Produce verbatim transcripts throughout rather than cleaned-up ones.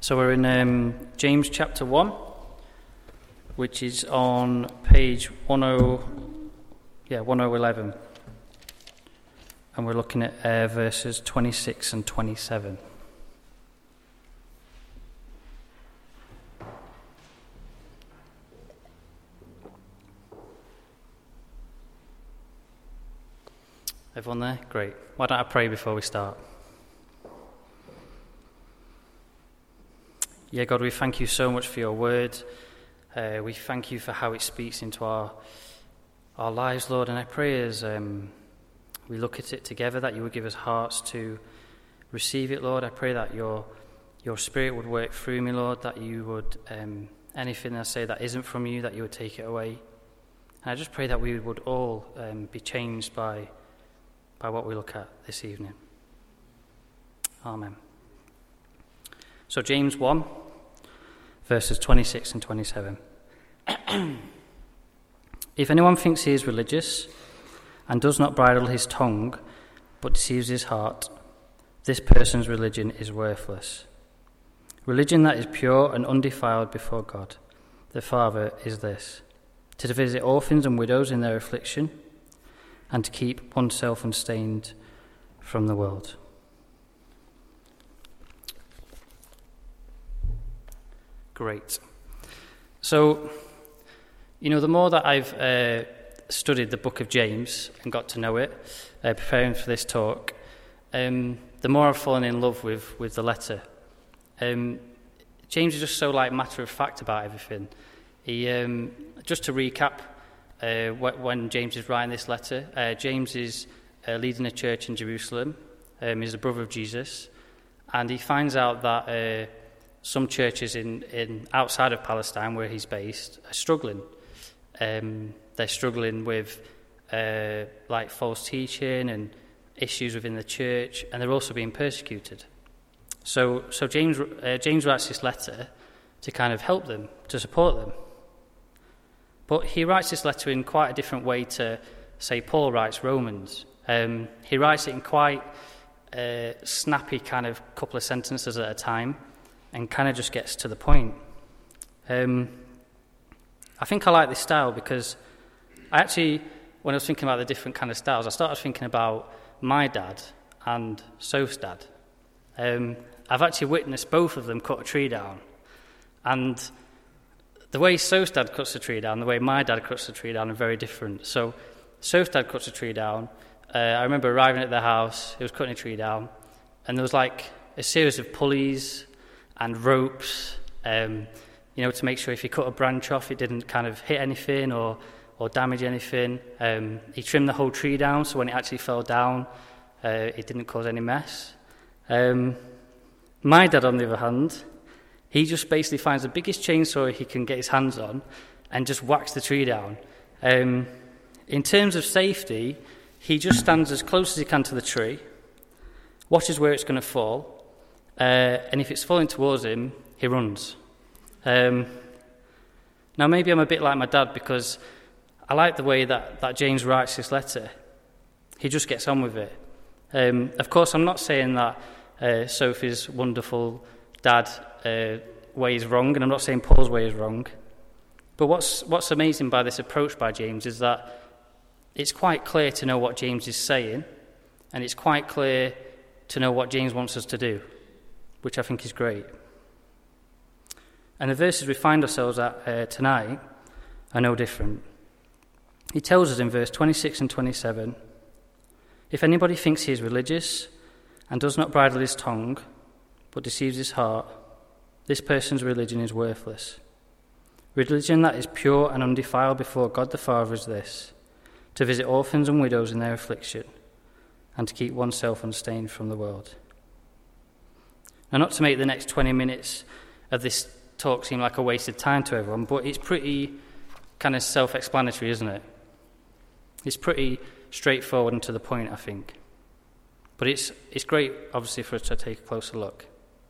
So we're in um, James chapter one, which is on page ten, yeah, ten eleven, and we're looking at uh, verses twenty-six and twenty-seven. Everyone there? Great. Why don't I pray before we start? Yeah, God, we thank you so much for your word. Uh, we thank you for how it speaks into our our lives, Lord. And I pray as um, we look at it together that you would give us hearts to receive it, Lord. I pray that your your Spirit would work through me, Lord, that you would, um, anything I say that isn't from you, that you would take it away. And I just pray that we would all um, be changed by by what we look at this evening. Amen. So James one, verses twenty-six and twenty-seven. If anyone thinks he is religious and does not bridle his tongue, but deceives his heart, this person's religion is worthless. Religion that is pure and undefiled before God, the Father, is this: to visit orphans and widows in their affliction, and to keep oneself unstained from the world. Great. So, you know, the more that I've uh, studied the book of James and got to know it, uh, preparing for this talk, um, the more I've fallen in love with, with the letter. Um, James is just so, like, matter of fact about everything. He, um, just to recap, uh, when James is writing this letter, uh, James is uh, leading a church in Jerusalem. Um, he's a brother of Jesus, and he finds out that Uh, some churches in, in outside of Palestine, where he's based, are struggling. Um, they're struggling with uh, like false teaching and issues within the church, and they're also being persecuted. So, so James uh, James writes this letter to kind of help them, to support them. But he writes this letter in quite a different way to, say, Paul writes Romans. Um, he writes it in quite a snappy kind of couple of sentences at a time, and kind of just gets to the point. Um, I think I like this style because I actually, when I was thinking about the different kind of styles, I started thinking about my dad and Soph's dad. Um, I've actually witnessed both of them cut a tree down. And the way Soph's dad cuts the tree down, the way my dad cuts the tree down are very different. So Soph's dad cuts a tree down. Uh, I remember arriving at their house, he was cutting a tree down, and there was like a series of pulleys and ropes, um, you know, to make sure if you cut a branch off, it didn't kind of hit anything or, or damage anything. Um, he trimmed the whole tree down, so when it actually fell down, uh, it didn't cause any mess. Um, my dad, on the other hand, he just basically finds the biggest chainsaw he can get his hands on and just whacks the tree down. Um, in terms of safety, he just stands as close as he can to the tree, watches where it's going to fall, Uh, and if it's falling towards him, he runs. Um, now, maybe I'm a bit like my dad because I like the way that, that James writes this letter. He just gets on with it. Um, of course, I'm not saying that uh, Sophie's wonderful dad uh, way is wrong, and I'm not saying Paul's way is wrong. But what's what's amazing by this approach by James is that it's quite clear to know what James is saying, and it's quite clear to know what James wants us to do, which I think is great. And the verses we find ourselves at uh, tonight are no different. He tells us in verse twenty-six and twenty-seven, if anybody thinks he is religious and does not bridle his tongue, but deceives his heart, this person's religion is worthless. Religion that is pure and undefiled before God the Father is this: to visit orphans and widows in their affliction, and to keep oneself unstained from the world. Now, not to make the next twenty minutes of this talk seem like a wasted time to everyone, but it's pretty kind of self-explanatory, isn't it? It's pretty straightforward and to the point, I think. But it's it's great, obviously, for us to take a closer look.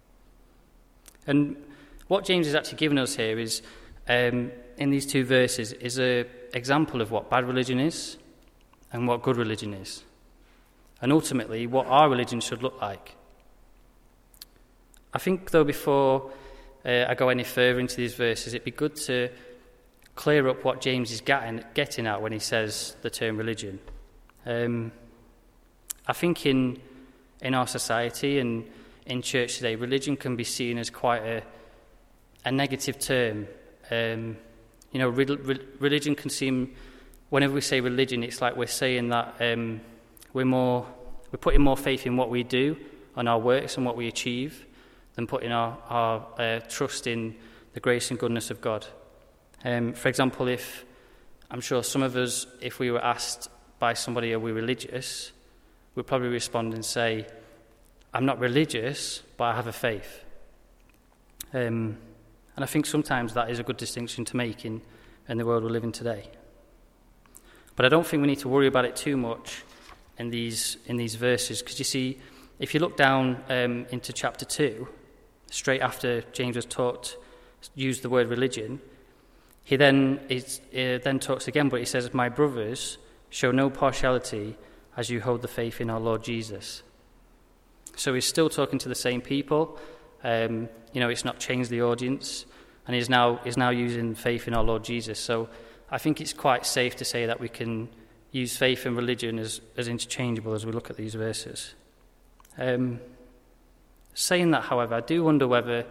And what James is actually giving us here is, um, in these two verses, is an example of what bad religion is and what good religion is. And ultimately, what our religion should look like. I think, though, before uh, I go any further into these verses, it'd be good to clear up what James is getting, getting at when he says the term religion. Um, I think in in our society and in church today, religion can be seen as quite a, a negative term. Um, you know, re- re- religion can seem, whenever we say religion, it's like we're saying that um, we're more, we're putting more faith in what we do and our works and what we achieve than putting our, our uh, trust in the grace and goodness of God. Um, for example, if I'm sure some of us, if we were asked by somebody, are we religious, we'd probably respond and say, I'm not religious, but I have a faith. Um, and I think sometimes that is a good distinction to make in, in the world we live in today. But I don't think we need to worry about it too much in these in these verses, because you see, if you look down um, into chapter two, straight after James has talked, used the word religion, he then is, uh, then talks again, but he says, "My brothers, show no partiality as you hold the faith in our Lord Jesus." So he's still talking to the same people. Um, you know, it's not changed the audience, and he's now is now using faith in our Lord Jesus. So I think it's quite safe to say that we can use faith and religion as, as interchangeable as we look at these verses. Um, saying that, however, I do wonder whether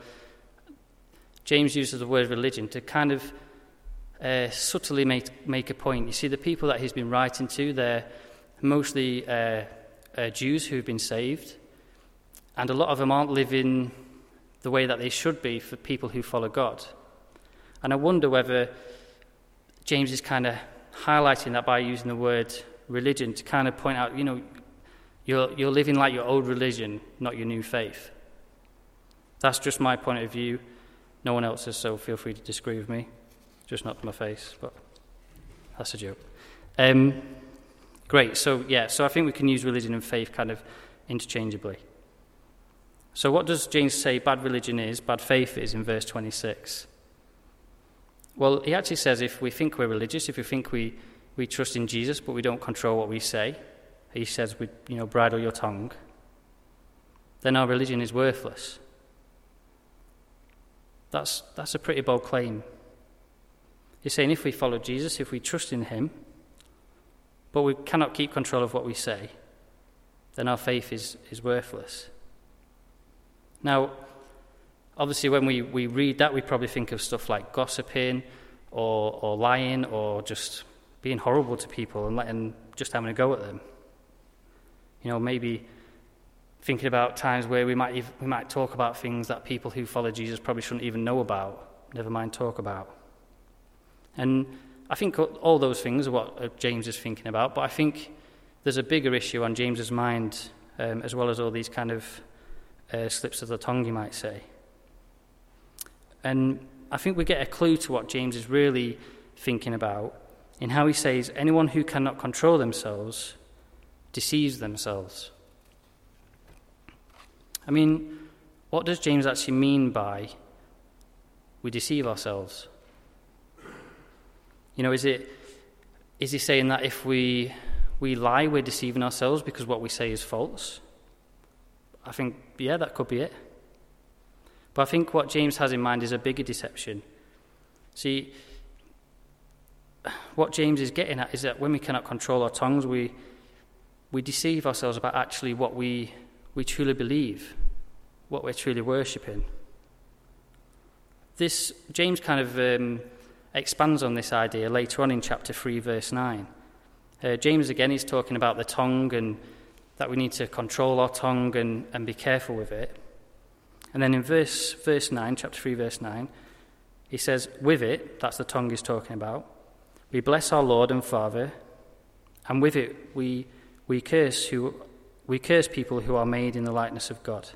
James uses the word religion to kind of uh, subtly make, make a point. You see, the people that he's been writing to, they're mostly uh, uh, Jews who've been saved, and a lot of them aren't living the way that they should be for people who follow God. And I wonder whether James is kind of highlighting that by using the word religion to kind of point out, you know, you're, you're living like your old religion, not your new faith. That's just my point of view. No one else's, so feel free to disagree with me. Just not to my face, but that's a joke. Um, great, so yeah, so I think we can use religion and faith kind of interchangeably. So what does James say bad religion is, bad faith is in verse twenty-six? Well, he actually says if we think we're religious, if we think we, we trust in Jesus but we don't control what we say, he says, we, you know, bridle your tongue, then our religion is worthless. That's that's a pretty bold claim. He's saying if we follow Jesus, if we trust in him, but we cannot keep control of what we say, then our faith is, is worthless. Now, obviously when we, we read that, we probably think of stuff like gossiping or, or lying or just being horrible to people and letting just having a go at them. You know, maybe thinking about times where we might we might talk about things that people who follow Jesus probably shouldn't even know about, never mind talk about. And I think all those things are what James is thinking about, but I think there's a bigger issue on James's mind, um, as well as all these kind of uh, slips of the tongue, you might say. And I think we get a clue to what James is really thinking about in how he says, anyone who cannot control themselves deceives themselves. I mean, what does James actually mean by we deceive ourselves? You know, is it is he saying that if we we lie, we're deceiving ourselves because what we say is false? I think, yeah, that could be it. But I think what James has in mind is a bigger deception. See, what James is getting at is that when we cannot control our tongues, we we deceive ourselves about actually what we we truly believe, what we're truly worshipping. This James kind of um, expands on this idea later on in chapter three, verse nine. Uh, James again is talking about the tongue and that we need to control our tongue and, and be careful with it. And then in verse verse nine, chapter three, verse nine, he says, with it, that's the tongue he's talking about, we bless our Lord and Father, and with it we we curse who we curse people who are made in the likeness of God.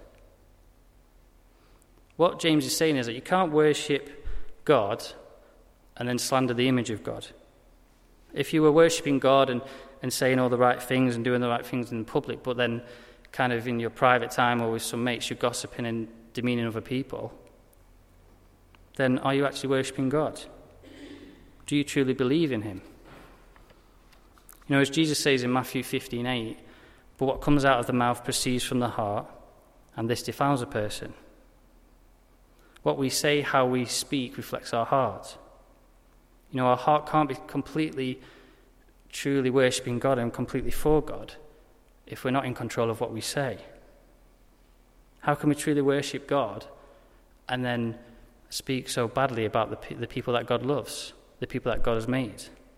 What James is saying is that you can't worship God and then slander the image of God. If you were worshipping God and, and saying all the right things and doing the right things in public, but then kind of in your private time or with some mates you're gossiping and demeaning other people, then are you actually worshipping God? Do you truly believe in him? You know, as Jesus says in Matthew fifteen eight, but what comes out of the mouth proceeds from the heart, and this defiles a person. What we say, how we speak, reflects our heart. You know, our heart can't be completely, truly worshipping God and completely for God if we're not in control of what we say. How can we truly worship God and then speak so badly about the, pe- the people that God loves, the people that God has made?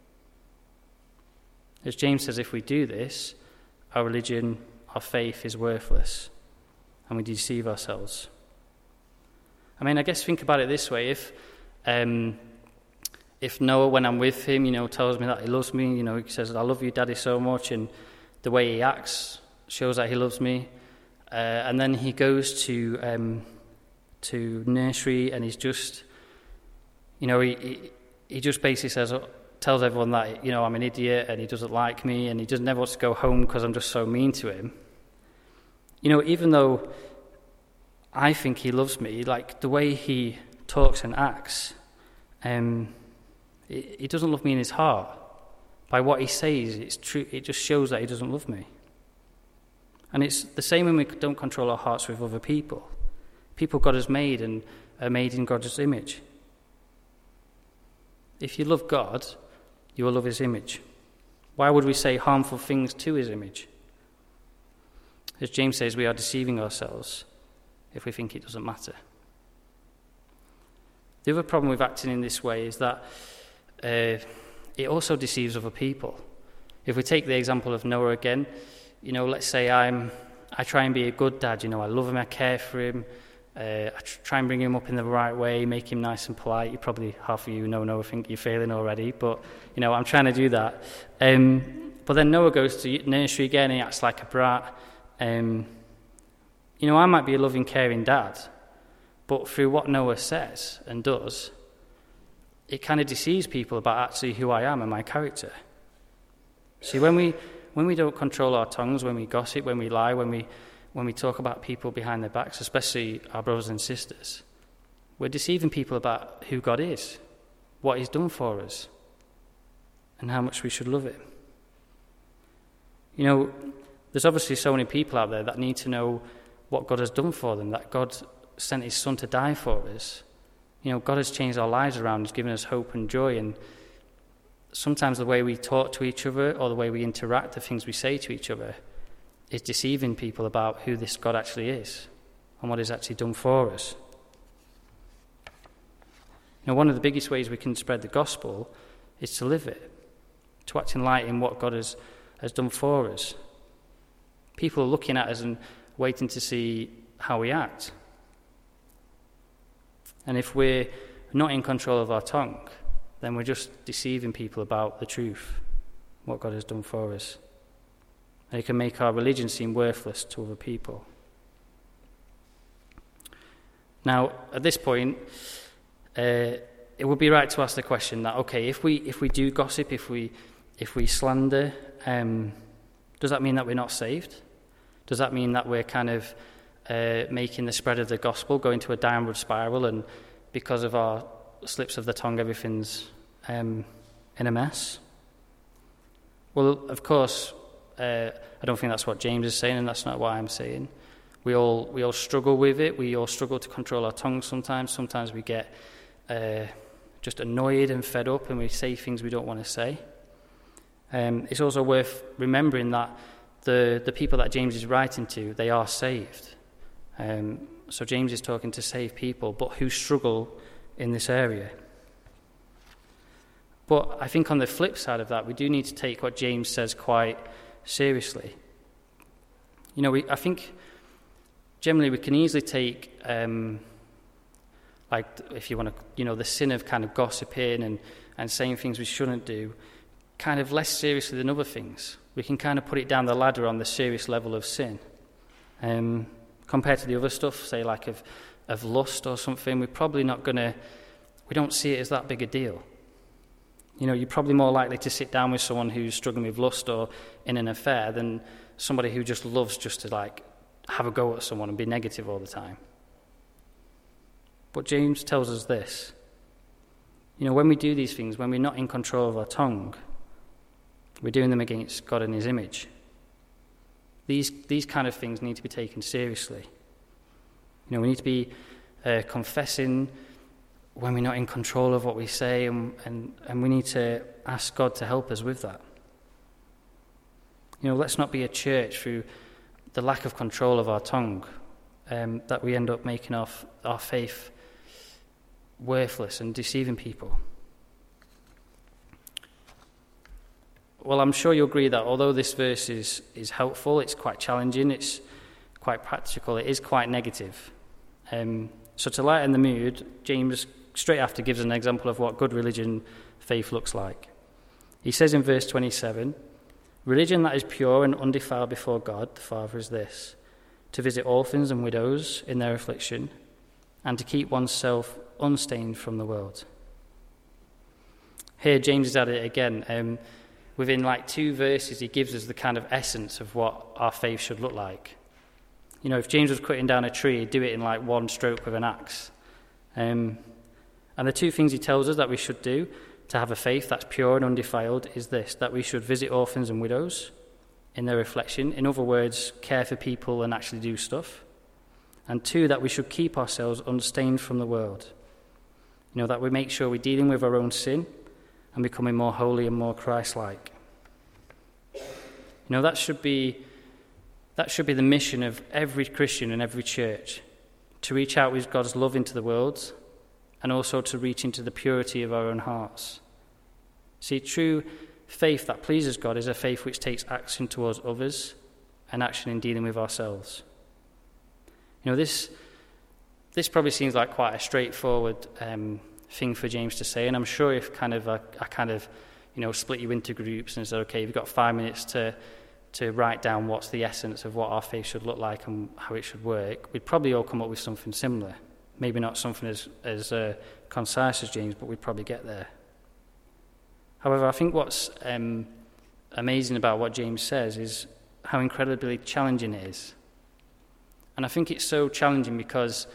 As James says, if we do this, our religion, our faith is worthless, and we deceive ourselves. I mean, I guess think about it this way. If um, if Noah, when I'm with him, you know, tells me that he loves me, you know, he says, I love you, Daddy, so much, and the way he acts shows that he loves me, uh, and then he goes to um, to nursery, and he's just, you know, he, he, he just basically says, tells everyone that, you know, I'm an idiot, and he doesn't like me, and he doesn't never wants to go home because I'm just so mean to him. You know, even though I think he loves me, like the way he talks and acts, um, he, he doesn't love me in his heart. By what he says, it's true. It just shows that he doesn't love me. And it's the same when we don't control our hearts with other people. People God has made and are made in God's image. If you love God, you will love his image. Why would we say harmful things to his image? As James says, we are deceiving ourselves if we think it doesn't matter. The other problem with acting in this way is that uh, it also deceives other people. If we take the example of Noah again, you know, let's say I'm, I try and be a good dad, you know, I love him, I care for him, uh, I try and bring him up in the right way, make him nice and polite. You probably, half of you know Noah, think you're failing already, but, you know, I'm trying to do that. Um, but then Noah goes to nursery again, and he acts like a brat. Um, you know, I might be a loving, caring dad, but through what Noah says and does, it kind of deceives people about actually who I am and my character. See, when we when we don't control our tongues, when we gossip, when we lie, when we when we talk about people behind their backs, especially our brothers and sisters, we're deceiving people about who God is, what he's done for us, and how much we should love him. You know, there's obviously so many people out there that need to know what God has done for them, that God sent his son to die for us. You know, God has changed our lives around, he's given us hope and joy, and sometimes the way we talk to each other or the way we interact, the things we say to each other, is deceiving people about who this God actually is and what he's actually done for us. You know, one of the biggest ways we can spread the gospel is to live it, to act in light in what God has, has done for us. People are looking at us and waiting to see how we act. And if we're not in control of our tongue, then we're just deceiving people about the truth, what God has done for us. And it can make our religion seem worthless to other people. Now, at this point, uh, it would be right to ask the question that, okay, if we if we do gossip, if we if we slander, um, does that mean that we're not saved? Does that mean that we're kind of uh, making the spread of the gospel go into a downward spiral, and because of our slips of the tongue, everything's um, in a mess? Well, of course, uh, I don't think that's what James is saying, and that's not what I'm saying. We all we all struggle with it. We all struggle to control our tongues sometimes. Sometimes we get uh, just annoyed and fed up, and we say things we don't want to say. Um, it's also worth remembering that the, the people that James is writing to, they are saved. Um, so James is talking to saved people, but who struggle in this area. But I think on the flip side of that, we do need to take what James says quite seriously. You know, we, I think generally we can easily take, um, like, if you want to, you know, the sin of kind of gossiping and, and saying things we shouldn't do, kind of less seriously than other things. We can kind of put it down the ladder on the serious level of sin. Um, compared to the other stuff, say like of, of lust or something, we're probably not going to, we don't see it as that big a deal. You know, you're probably more likely to sit down with someone who's struggling with lust or in an affair than somebody who just loves just to like have a go at someone and be negative all the time. But James tells us this. You know, when we do these things, when we're not in control of our tongue, we're doing them against God and his image. These these kind of things need to be taken seriously. You know, we need to be uh, confessing when we're not in control of what we say, and, and, and we need to ask God to help us with that. You know, let's not be a church through the lack of control of our tongue, um, that we end up making our, our faith worthless and deceiving people. Well, I'm sure you'll agree that although this verse is, is helpful, it's quite challenging, it's quite practical, it is quite negative. Um, so to lighten the mood, James straight after gives an example of what good religion faith looks like. He says in verse twenty-seven, "Religion that is pure and undefiled before God the Father is this, to visit orphans and widows in their affliction, and to keep oneself unstained from the world." Here James is at it again. Um, within like two verses he gives us the kind of essence of what our faith should look like. You know, if James was cutting down a tree, he'd do it in like one stroke with an axe. Um, and the two things he tells us that we should do to have a faith that's pure and undefiled is this, that we should visit orphans and widows in their affliction. In other words, care for people and actually do stuff. And two, that we should keep ourselves unstained from the world. You know, that we make sure we're dealing with our own sin and becoming more holy and more Christ-like. You know, that should be that should be the mission of every Christian and every church, to reach out with God's love into the world and also to reach into the purity of our own hearts. See, true faith that pleases God is a faith which takes action towards others and action in dealing with ourselves. You know, this this probably seems like quite a straightforward um, thing for James to say, and I'm sure if kind of I, I kind of, you know, split you into groups and said, okay, you've got five minutes to to write down what's the essence of what our faith should look like and how it should work, we'd probably all come up with something similar. Maybe not something as, as uh, concise as James, but we'd probably get there. However, I think what's um, amazing about what James says is how incredibly challenging it is. And I think it's so challenging because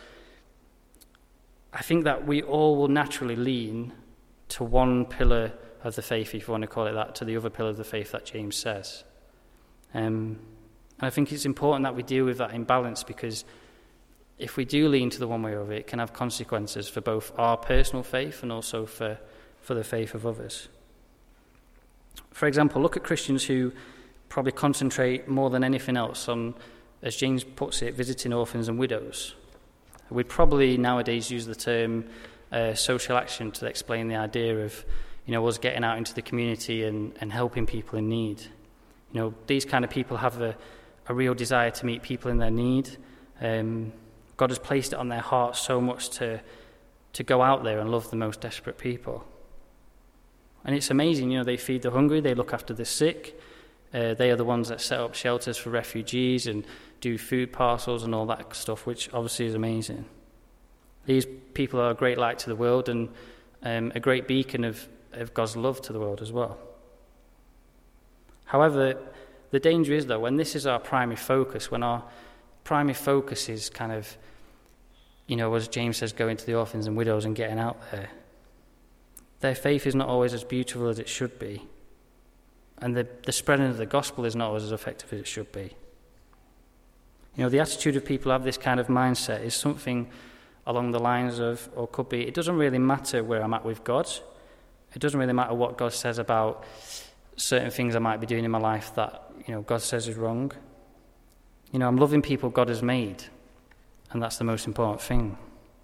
I think that we all will naturally lean to one pillar of the faith, if you want to call it that, to the other pillar of the faith that James says. Um, and I think it's important that we deal with that imbalance, because if we do lean to the one way or the other, it can have consequences for both our personal faith and also for, for the faith of others. For example, look at Christians who probably concentrate more than anything else on, as James puts it, visiting orphans and widows. We'd probably nowadays use the term uh, social action to explain the idea of, you know, us getting out into the community and, and helping people in need. You know, these kind of people have a, a real desire to meet people in their need. Um, God has placed it on their hearts so much to to go out there and love the most desperate people. And it's amazing, you know, they feed the hungry, they look after the sick. Uh, they are the ones that set up shelters for refugees and do food parcels and all that stuff, which obviously is amazing. These people are a great light to the world and um, a great beacon of, of God's love to the world as well. However, the danger is, though, when this is our primary focus, when our primary focus is kind of, you know, as James says, going to the orphans and widows and getting out there, their faith is not always as beautiful as it should be. And the, the spreading of the gospel is not always as effective as it should be. You know, the attitude of people who have this kind of mindset is something along the lines of, or could be, it doesn't really matter where I'm at with God. It doesn't really matter what God says about certain things I might be doing in my life that, you know, God says is wrong. You know, I'm loving people God has made, and that's the most important thing.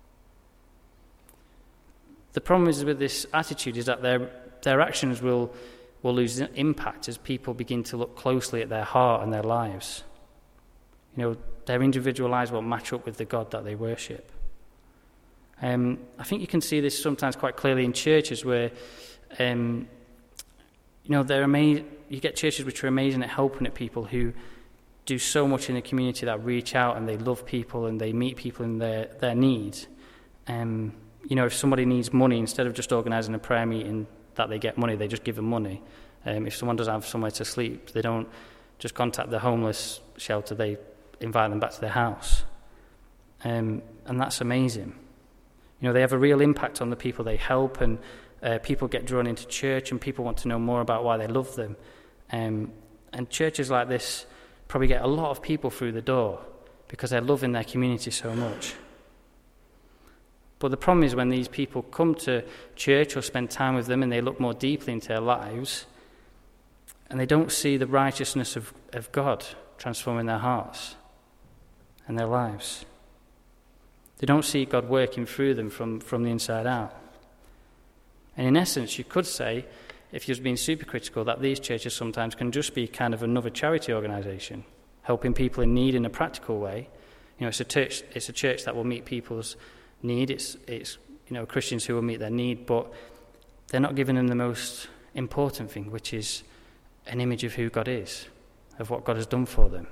The problem is with this attitude is that their their actions will will lose impact as people begin to look closely at their heart and their lives. You know, their individual lives won't match up with the God that they worship. Um, I think you can see this sometimes quite clearly in churches where, um, you know, they're ama- you get churches which are amazing at helping at people who do so much in the community, that reach out and they love people and they meet people in their, their needs. Um, you know, if somebody needs money, instead of just organising a prayer meeting that they get money, they just give them money. Um, if someone doesn't have somewhere to sleep, they don't just contact the homeless shelter, they invite them back to their house. Um, and that's amazing. You know, they have a real impact on the people they help, and uh, people get drawn into church and people want to know more about why they love them. Um, and churches like this probably get a lot of people through the door because they're loving their community so much. But the problem is when these people come to church or spend time with them and they look more deeply into their lives and they don't see the righteousness of, of God transforming their hearts and their lives. They don't see God working through them from, from the inside out. And in essence, you could say, if you're being super critical, that these churches sometimes can just be kind of another charity organisation, helping people in need in a practical way. You know, it's a church, it's a church that will meet people's need. It's, it's you know, Christians who will meet their need, but they're not giving them the most important thing, which is an image of who God is, of what God has done for them.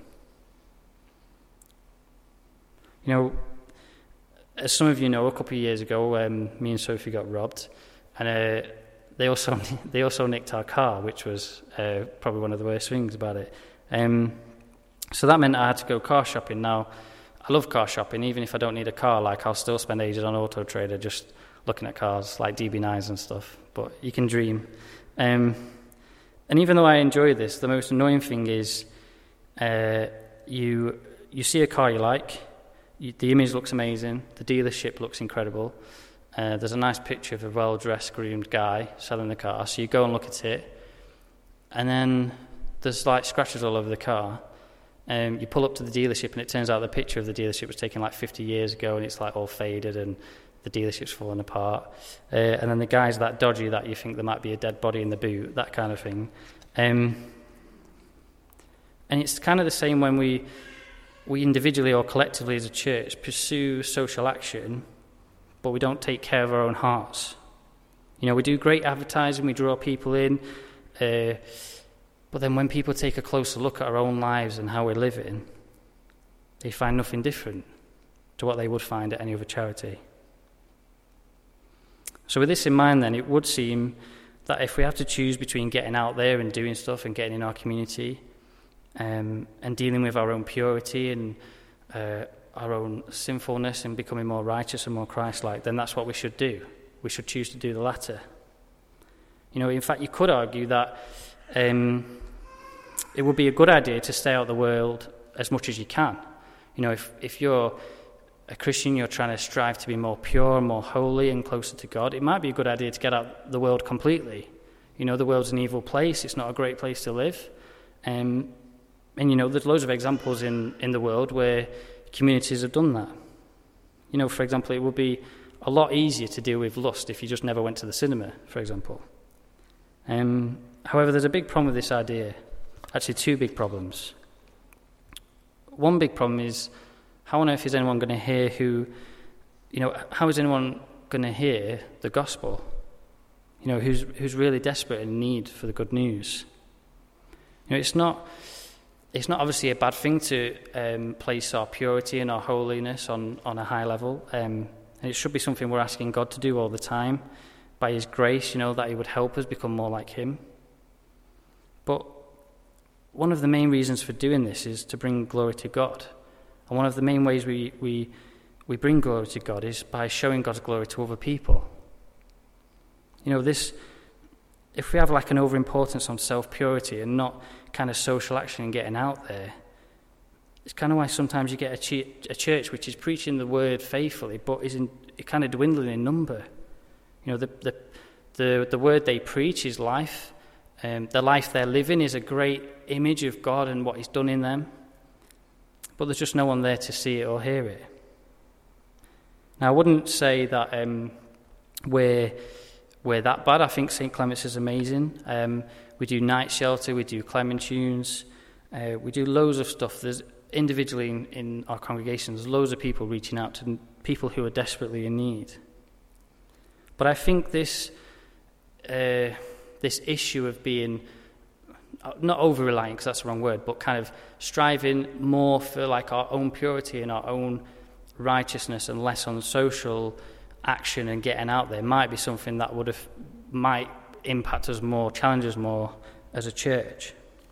You know, as some of you know, a couple of years ago, um, me and Sophie got robbed, and uh, they also they also nicked our car, which was uh, probably one of the worst things about it. Um, so that meant I had to go car shopping. Now, I love car shopping, even if I don't need a car. Like, I'll still spend ages on Auto Trader just looking at cars, like D B nines and stuff. But you can dream. Um, and even though I enjoy this, the most annoying thing is uh, you you see a car you like. You, the image looks amazing. The dealership looks incredible. Uh, there's a nice picture of a well-dressed, groomed guy selling the car. So you go and look at it, and then there's like scratches all over the car. Um, you pull up to the dealership, and it turns out the picture of the dealership was taken like fifty years ago, and it's like all faded, and the dealership's falling apart. Uh, and then the guy's that dodgy that you think there might be a dead body in the boot, that kind of thing. Um, and it's kind of the same when we. We individually or collectively as a church pursue social action, but we don't take care of our own hearts. You know, we do great advertising, we draw people in, uh, but then when people take a closer look at our own lives and how we're living, they find nothing different to what they would find at any other charity. So with this in mind then, it would seem that if we have to choose between getting out there and doing stuff and getting in our community, Um, and dealing with our own purity and uh, our own sinfulness and becoming more righteous and more Christ-like, then that's what we should do. We should choose to do the latter. You know, in fact, you could argue that um, it would be a good idea to stay out of the world as much as you can. You know, if, if you're a Christian, you're trying to strive to be more pure, more holy and closer to God, it might be a good idea to get out of the world completely. You know, the world's an evil place. It's not a great place to live. Um, And, you know, there's loads of examples in, in the world where communities have done that. You know, for example, it would be a lot easier to deal with lust if you just never went to the cinema, for example. Um, however, there's a big problem with this idea. Actually, two big problems. One big problem is, how on earth is anyone going to hear who, you know, how is anyone going to hear the gospel? You know, who's who's really desperate and in need for the good news? You know, it's not... It's not obviously a bad thing to um, place our purity and our holiness on, on a high level. Um, and it should be something we're asking God to do all the time. By his grace, you know, that he would help us become more like him. But one of the main reasons for doing this is to bring glory to God. And one of the main ways we, we, we bring glory to God is by showing God's glory to other people. You know, this... If we have like an overimportance on self-purity and not kind of social action and getting out there, it's kind of why sometimes you get a, ch- a church which is preaching the word faithfully, but is in, it kind of dwindling in number. You know, the the the, the word they preach is life. Um, the life they're living is a great image of God and what he's done in them, but there's just no one there to see it or hear it. Now, I wouldn't say that um, we're We're that bad. I think Saint Clement's is amazing. Um, we do night shelter, we do Clement tunes, uh, we do loads of stuff. There's individually in, in our congregations, loads of people reaching out to people who are desperately in need. But I think this uh, this issue of being not over-reliant, because that's the wrong word, but kind of striving more for like our own purity and our own righteousness and less on social action and getting out there might be something that would have might impact us more, challenge us more as a church.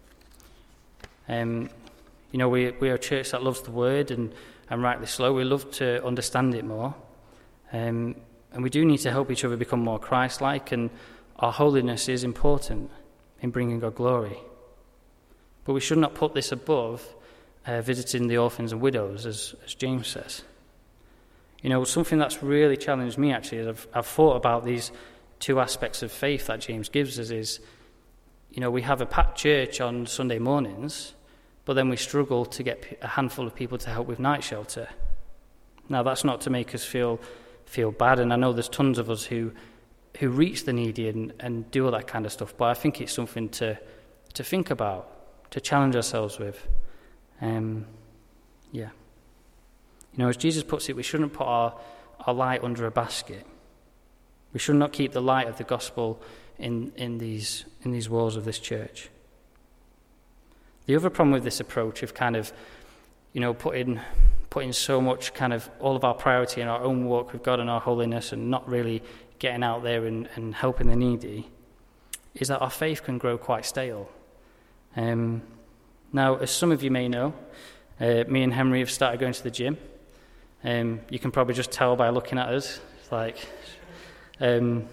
Um, you know, we we are a church that loves the word, and, and rightly so. We love to understand it more, um, and we do need to help each other become more Christ-like. And our holiness is important in bringing God glory, but we should not put this above uh, visiting the orphans and widows, as as James says. You know, something that's really challenged me actually is I've, I've thought about these two aspects of faith that James gives us is, you know, we have a packed church on Sunday mornings, but then we struggle to get a handful of people to help with night shelter. Now, that's not to make us feel feel bad, and I know there's tons of us who who reach the needy and, and do all that kind of stuff, but I think it's something to to think about, to challenge ourselves with. Um, yeah. You know, as Jesus puts it, we shouldn't put our, our light under a basket. We should not keep the light of the gospel in, in these in these walls of this church. The other problem with this approach of kind of, you know, putting putting so much kind of all of our priority in our own walk with God and our holiness and not really getting out there and, and helping the needy is that our faith can grow quite stale. Um, now, as some of you may know, uh, me and Henry have started going to the gym. Um, you can probably just tell by looking at us. It's like, um,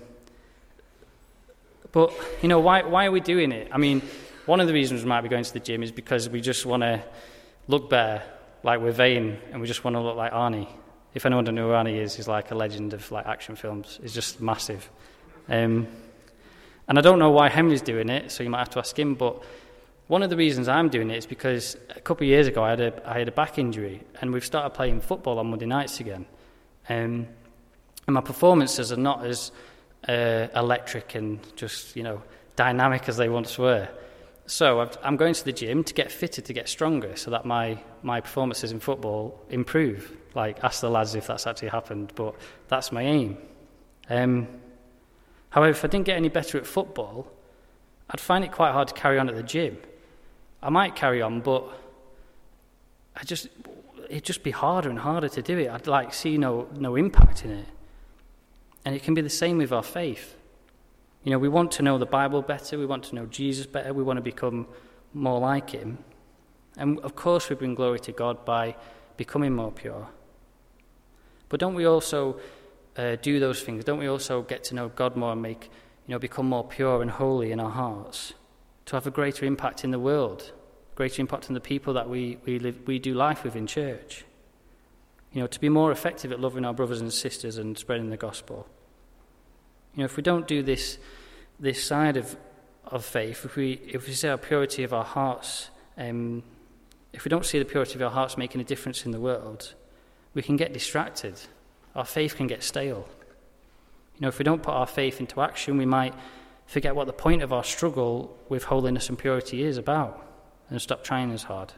but you know, why why are we doing it? I mean, one of the reasons we might be going to the gym is because we just want to look better, like we're vain, and we just want to look like Arnie. If anyone doesn't know who Arnie is, he's like a legend of like action films. He's just massive. Um, and I don't know why Henry's doing it, so you might have to ask him. But one of the reasons I'm doing it is because a couple of years ago I had a I had a back injury, and we've started playing football on Monday nights again. Um, and my performances are not as uh, electric and just, you know, dynamic as they once were. So I've, I'm going to the gym to get fitter, to get stronger, so that my, my performances in football improve. Like, ask the lads if that's actually happened, but that's my aim. Um, however, if I didn't get any better at football, I'd find it quite hard to carry on at the gym. I might carry on, but I just it'd just be harder and harder to do it. I'd like see no no impact in it. And it can be the same with our faith. You know, we want to know the Bible better, we want to know Jesus better, we want to become more like him. And of course we bring glory to God by becoming more pure. But don't we also uh, do those things? Don't we also get to know God more and make, you know, become more pure and holy in our hearts? To have a greater impact in the world, greater impact on the people that we, we live, we do life with in church. You know, to be more effective at loving our brothers and sisters and spreading the gospel. You know, if we don't do this this side of of faith, if we if we see our purity of our hearts, um, if we don't see the purity of our hearts making a difference in the world, we can get distracted. Our faith can get stale. You know, if we don't put our faith into action, we might forget what the point of our struggle with holiness and purity is about and stop trying as hard.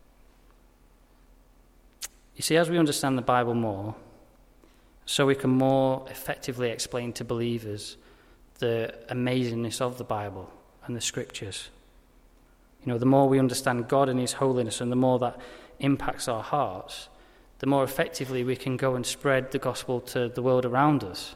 You see, as we understand the Bible more, so we can more effectively explain to believers the amazingness of the Bible and the Scriptures. You know, the more we understand God and his holiness and the more that impacts our hearts, the more effectively we can go and spread the gospel to the world around us.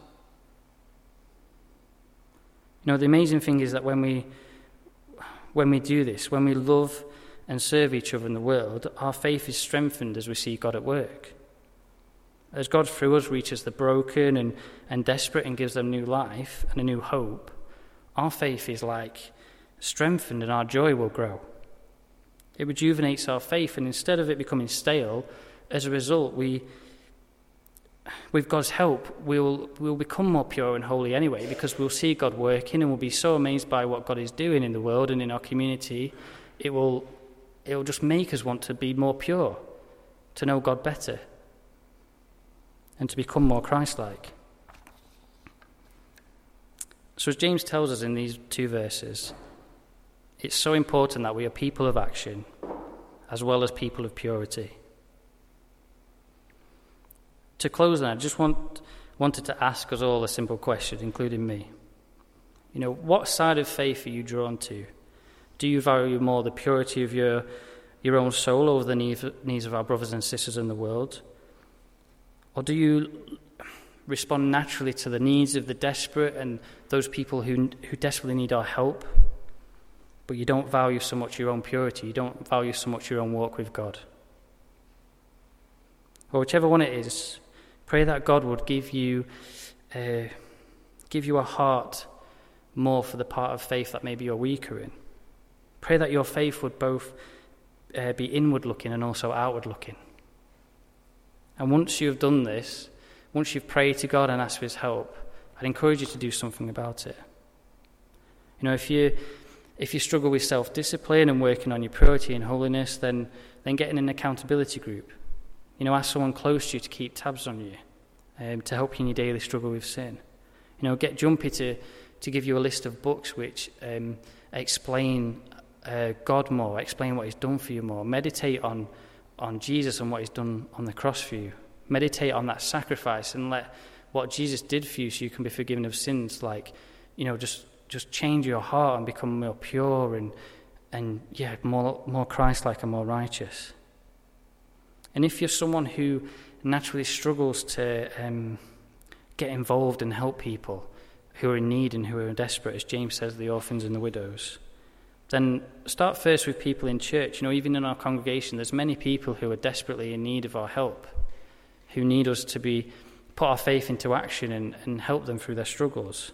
You know, the amazing thing is that when we when we do this, when we love and serve each other in the world, our faith is strengthened as we see God at work. As God through us reaches the broken and, and desperate and gives them new life and a new hope, our faith is like strengthened and our joy will grow. It rejuvenates our faith, and instead of it becoming stale, as a result, we, with God's help, we'll, we'll become more pure and holy anyway, because we'll see God working and we'll be so amazed by what God is doing in the world and in our community. It will, it will just make us want to be more pure, to know God better, and to become more Christ-like. So as James tells us in these two verses, it's so important that we are people of action as well as people of purity. To close then, I just want, wanted to ask us all a simple question, including me. You know, what side of faith are you drawn to? Do you value more the purity of your, your own soul over the needs of our brothers and sisters in the world? Or do you respond naturally to the needs of the desperate and those people who who desperately need our help, but you don't value so much your own purity, you don't value so much your own walk with God? Or whichever one it is, pray that God would give you uh, give you a heart more for the part of faith that maybe you're weaker in. Pray that your faith would both uh, be inward-looking and also outward-looking. And once you have done this, once you've prayed to God and asked for his help, I'd encourage you to do something about it. You know, if you if you struggle with self-discipline and working on your purity and holiness, then then get in an accountability group. You know, ask someone close to you to keep tabs on you, um, to help you in your daily struggle with sin. You know, get Jumpy to, to give you a list of books which um, explain uh, God more, explain what he's done for you more. Meditate on, on Jesus and what he's done on the cross for you. Meditate on that sacrifice and let what Jesus did for you so you can be forgiven of sins, like, you know, just just change your heart and become more pure and, and yeah, more more Christ-like and more righteous. And if you're someone who naturally struggles to um, get involved and help people who are in need and who are desperate, as James says, the orphans and the widows, then start first with people in church. You know, even in our congregation, there's many people who are desperately in need of our help, who need us to be put our faith into action and, and help them through their struggles.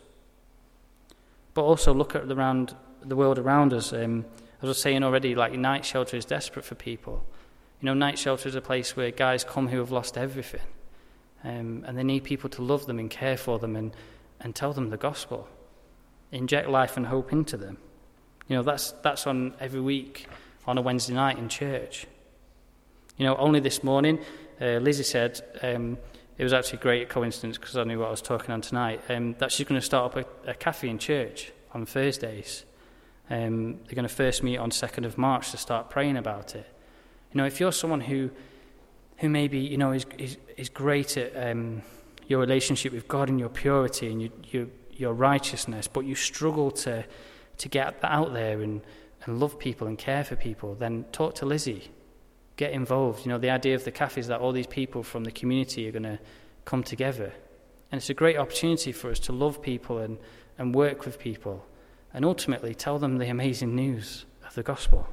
But also look at the, around, the world around us. Um, as I was saying already, like Night Shelter is desperate for people. You know, Night Shelter is a place where guys come who have lost everything. Um, and they need people to love them and care for them and, and tell them the gospel. Inject life and hope into them. You know, that's that's on every week on a Wednesday night in church. You know, only this morning, uh, Lizzie said, um, it was actually a great coincidence because I knew what I was talking on tonight, um, that she's going to start up a, a cafe in church on Thursdays. Um, they're going to first meet on second of March to start praying about it. You know, if you're someone who who maybe, you know, is is, is great at um, your relationship with God and your purity and your, your your righteousness, but you struggle to to get that out there and, and love people and care for people, then talk to Lizzie. Get involved. You know, the idea of the cafe is that all these people from the community are going to come together. And it's a great opportunity for us to love people and, and work with people and ultimately tell them the amazing news of the gospel.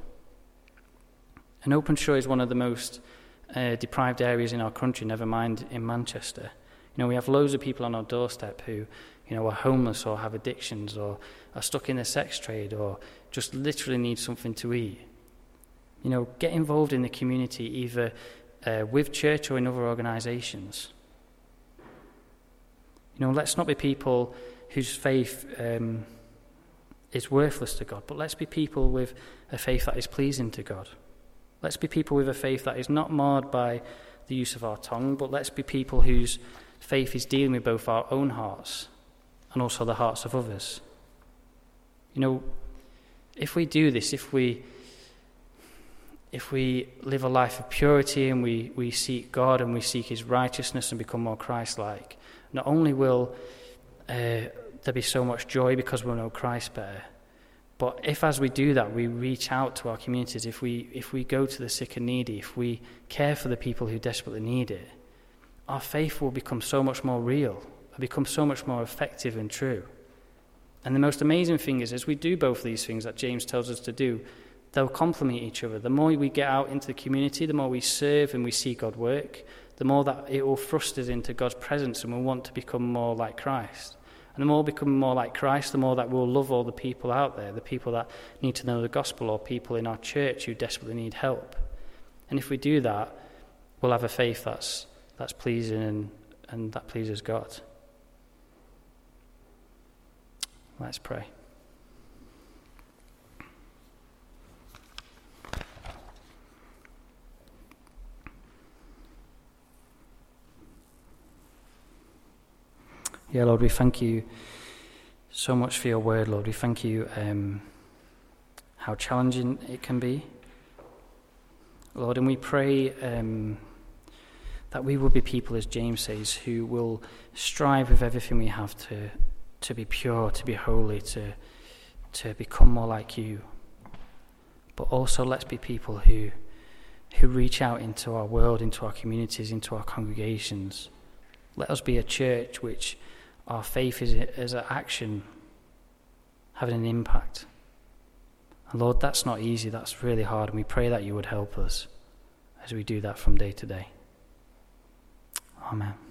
And Openshaw is one of the most uh, deprived areas in our country, never mind in Manchester. You know, we have loads of people on our doorstep who, you know, are homeless or have addictions or are stuck in the sex trade or just literally need something to eat. You know, get involved in the community either uh, with church or in other organisations. You know, let's not be people whose faith um, is worthless to God, but let's be people with a faith that is pleasing to God. Let's be people with a faith that is not marred by the use of our tongue, but let's be people whose faith is dealing with both our own hearts and also the hearts of others. You know, if we do this, if we if we live a life of purity and we, we seek God and we seek his righteousness and become more Christ-like, not only will uh, there be so much joy because we'll know Christ better, but if as we do that we reach out to our communities, if we if we go to the sick and needy, if we care for the people who desperately need it, our faith will become so much more real, will become so much more effective and true. And the most amazing thing is, as we do both these things that James tells us to do, they'll complement each other. The more we get out into the community, the more we serve and we see God work, the more that it will thrust us into God's presence and we'll want to become more like Christ. And the more we become more like Christ, the more that we'll love all the people out there, the people that need to know the gospel or people in our church who desperately need help. And if we do that, we'll have a faith that's that's pleasing and, and that pleases God. Let's pray. Yeah, Lord, we thank you so much for your word, Lord. We thank you um, how challenging it can be, Lord, and we pray um, that we will be people, as James says, who will strive with everything we have to to be pure, to be holy, to to become more like you. But also let's be people who who reach out into our world, into our communities, into our congregations. Let us be a church which our faith is as an action having an impact. And Lord, that's not easy, that's really hard, and we pray that you would help us as we do that from day to day. Amen.